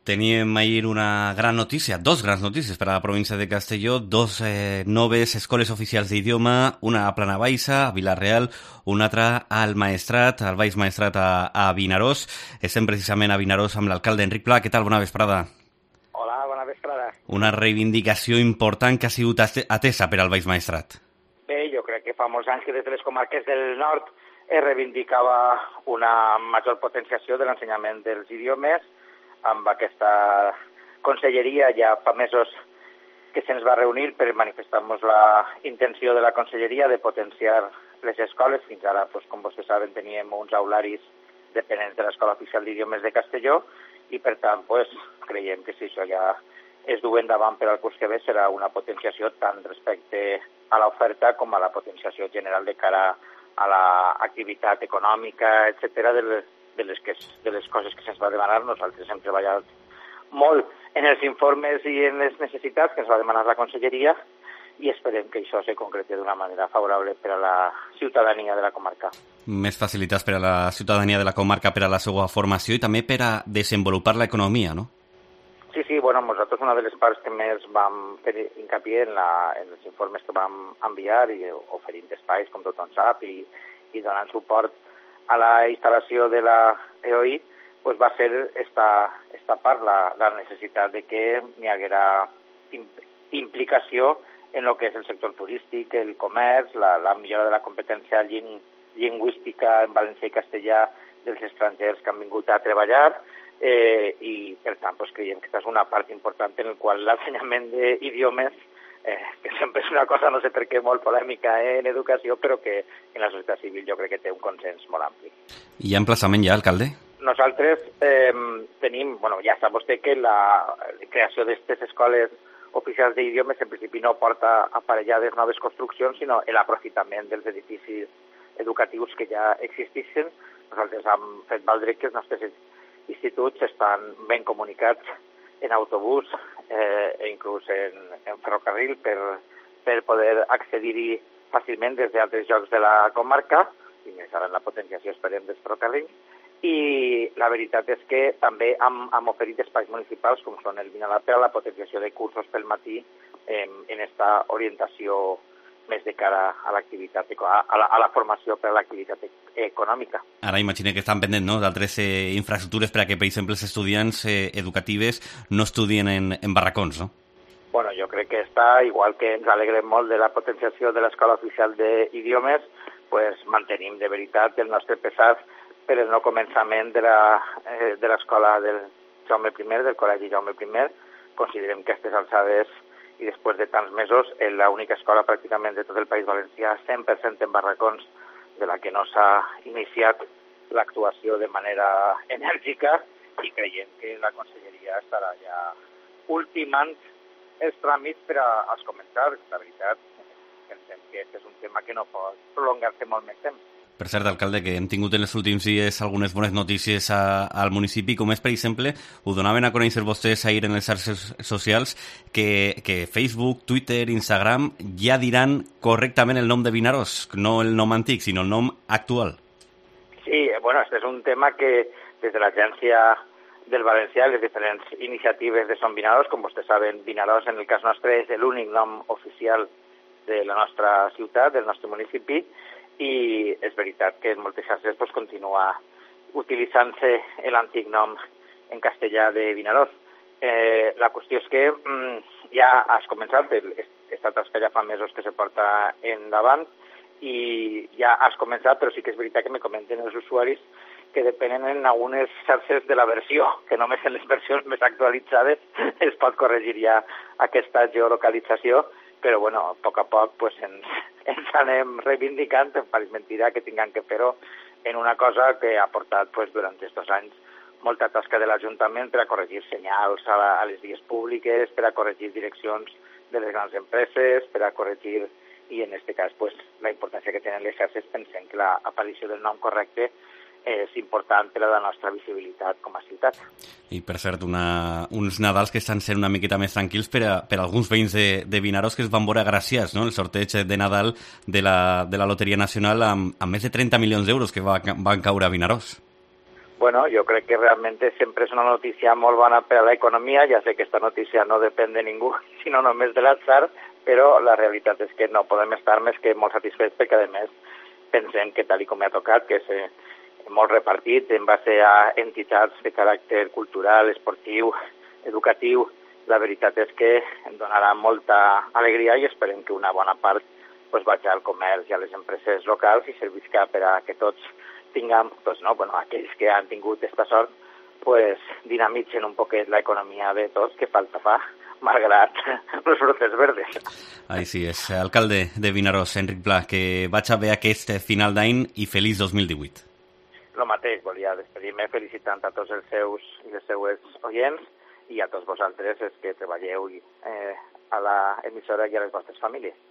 Teníem ahir una gran notícia, dos grans notícies per a la província de Castelló, dos noves escoles oficials d'idioma, una a Plana Baixa, a Vila-real, una altra al Maestrat, al Baix Maestrat a Vinaròs. Estem precisament a Vinaròs amb l'alcalde Enric Pla. Què tal? Bona vesprada. Hola, bona vesprada. Una reivindicació important que ha sigut atesa per al Baix Maestrat. Bé, jo crec que fa molts anys que des de les comarques del nord es reivindicava una major potenciació de l'ensenyament dels idiomes. Amb aquesta conselleria ja fa mesos que se'ns va reunir per manifestar-nos la intenció de la conselleria de potenciar les escoles. Fins ara, com vostès saben, teníem uns aularis dependents de l'Escola Oficial d'Idiomes de Castelló i, per tant, creiem que si això ja es du endavant per al curs que ve serà una potenciació tant respecte a l'oferta com a la potenciació general de cara a l'activitat econòmica, etcètera, de les coses que se'ns va demanar. Nosaltres hem treballat molt en els informes i en les necessitats que ens va demanar la conselleria i esperem que això se concreti d'una manera favorable per a la ciutadania de la comarca. Més facilitats per a la ciutadania de la comarca per a la seva formació i també per a desenvolupar l'economia, no? Sí, nosaltres una de les parts que més vam fer hincapié en els informes que vam enviar i oferint espais, com tothom sap, i donant suport a la instal·lació de la EOI, va ser esta part, la necessitat de que hi haguera implicació en el que és el sector turístic, el comerç, la millora de la competència lingüística en valencià i castellà dels estrangers que han vingut a treballar, i per tant creiem que aquesta és una part important en la qual l'ensenyament d'idiomes, que sempre és una cosa, no sé per què, molt polèmica en educació, però que en la societat civil jo crec que té un consens molt ampli. Hi ha emplaçament ja, alcalde? Nosaltres tenim, ja sap vostè que la creació d'aquestes escoles oficials d'idiomes en principi no porta aparellades noves construccions, sinó l'aprofitament dels edificis educatius que ja existeixen. Nosaltres hem fet valdre que els nostres instituts estan ben comunicats en autobús inclús en ferrocarril per poder accedir-hi fàcilment des d'altres llocs de la comarca, i més ara en la potenciació, esperem, dels ferrocarrils. I la veritat és que també hem oferit espais municipals, com són el Vinalar, per a la potenciació de cursos pel matí en aquesta orientació més de cara a l'activitat, a la formació per a l'activitat econòmica. Ara imagino que estan pendents, no?, d'altres infraestructures per a que, per exemple, els estudiants educatives no estudien en barracons, no? Jo crec que igual que ens alegrem molt de la potenciació de l'Escola Oficial d'Idiomes, mantenim de veritat el nostre pesar per el no començament de l'escola del Jaume I, del Col·legi Jaume I. Considerem que a aquestes alçades i després de tants mesos, és l'única escola pràcticament de tot el País Valencià 100% en barracons, de la que no s'ha iniciat l'actuació de manera enèrgica, i creiem que la conselleria estarà ja ultimant els tràmits per als començar. La veritat, pensem que aquest és un tema que no pot prolongar-se molt més temps. Per cert, alcalde, que hem tingut en els últims dies algunes bones notícies al municipi, com és, per exemple, ho donaven a conèixer vostès ahir en les xarxes socials, que Facebook, Twitter, Instagram ja diran correctament el nom de Vinaròs, no el nom antic, sinó el nom actual. Sí, este és un tema que des de l'Agència del Valencià, les diferents iniciatives de Som Vinaròs, com vostès saben, Vinaròs en el cas nostre és l'únic nom oficial de la nostra ciutat, del nostre municipi, i és veritat que en moltes xarxes continua utilitzant-se l'antic nom en castellà de Vinaròs. La qüestió és que ja has començat, aquesta tasca ja fa mesos que se porta endavant i ja has començat, però sí que és veritat que me comenten els usuaris que depenen en algunes xarxes de la versió, que només en les versions més actualitzades es pot corregir ja aquesta geolocalització, però a poc a poc ens anem reivindicant. Em pareix mentida que tinguem que fer-ho en una cosa que ha portat durant aquests anys molta tasca de l'Ajuntament per a corregir senyals a les vies públiques, per a corregir direccions de les grans empreses, per a corregir, i en aquest cas la importància que tenen les xarxes. Pensem que l'aparició del nom correcte és important per a la nostra visibilitat com a ciutat. I, per cert, uns Nadals que estan sent una miqueta més tranquils per a alguns veïns de Vinaròs que es van veure agraciats, no?, el sorteig de Nadal de la Loteria Nacional amb més de 30 milions d'euros que van caure a Vinaròs. Bueno, jo crec que realment sempre és una notícia molt bona per a l'economia. Ja sé que aquesta notícia no depèn de ningú, sinó només de l'atzar, però la realitat és que no podem estar més que molt satisfets perquè, a més, pensem que, tal com ha tocat, que és molt repartit en base a entitats de caràcter cultural, esportiu, educatiu. La veritat és que donarà molta alegria i esperem que una bona part vagi al comerç i a les empreses locals i servisca per a que tots tinguem, aquells que han tingut aquesta sort, dinamitzen un poquet l'economia de tots, que falta fa, malgrat els brotes verdes. Ahí sí, és alcalde de Vinaròs, Enric Pla, que vaig a bé aquest final d'any i feliç 2018. El mateix, volia despedir-me felicitant a tots els seus i les seues oients i a tots vosaltres que treballeu a l'emissora i a les vostres famílies.